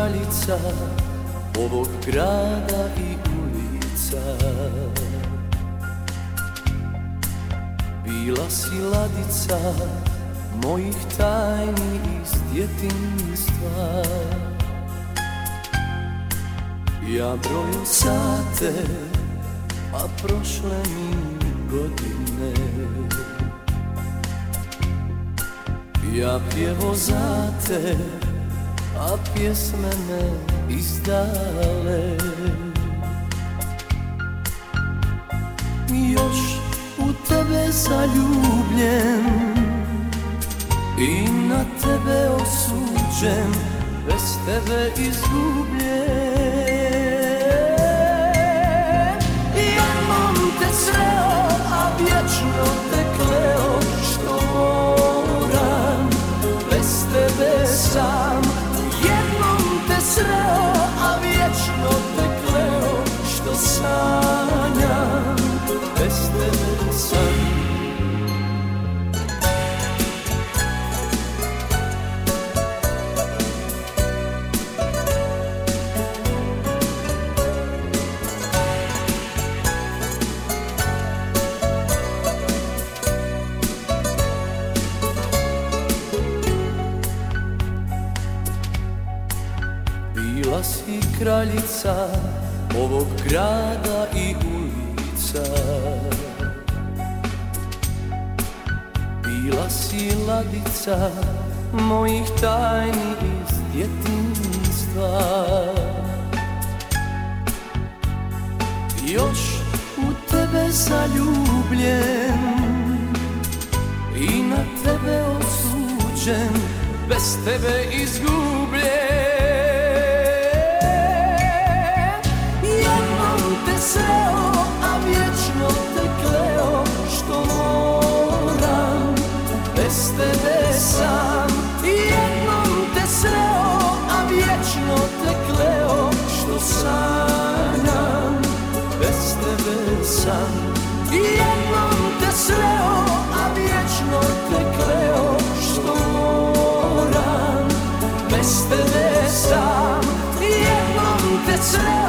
kraljica ovog grada i ulica. Bila si ladica mojih tajni iz djetinjstva. Ja brojim sate, a prošle mi godine. Ja pjevo za te, a pjesme me izdale. Još u tebe zaljubljen i na tebe osuđen, bez tebe izgubljen. Jednom te sreo, a vječno te kleo, što moram bez tebe sam. Jednom te sreo, a vječno te kleo, što sanjam bez tebe sam. Bila si kraljica ovog grada i ulica. Bila si ladica mojih tajni iz djetinjstva. Još u tebe zaljubljen i na tebe osuđen, bez tebe izgubljen. Sreo, a vječno te kleo, što moram bez tebe sam. Jednom te sreo, a vječno te kleo, što sanjam bez tebe sam. Jednom te sreo, a vječno te kleo, što moram bez tebe sam. Jednom te sreo,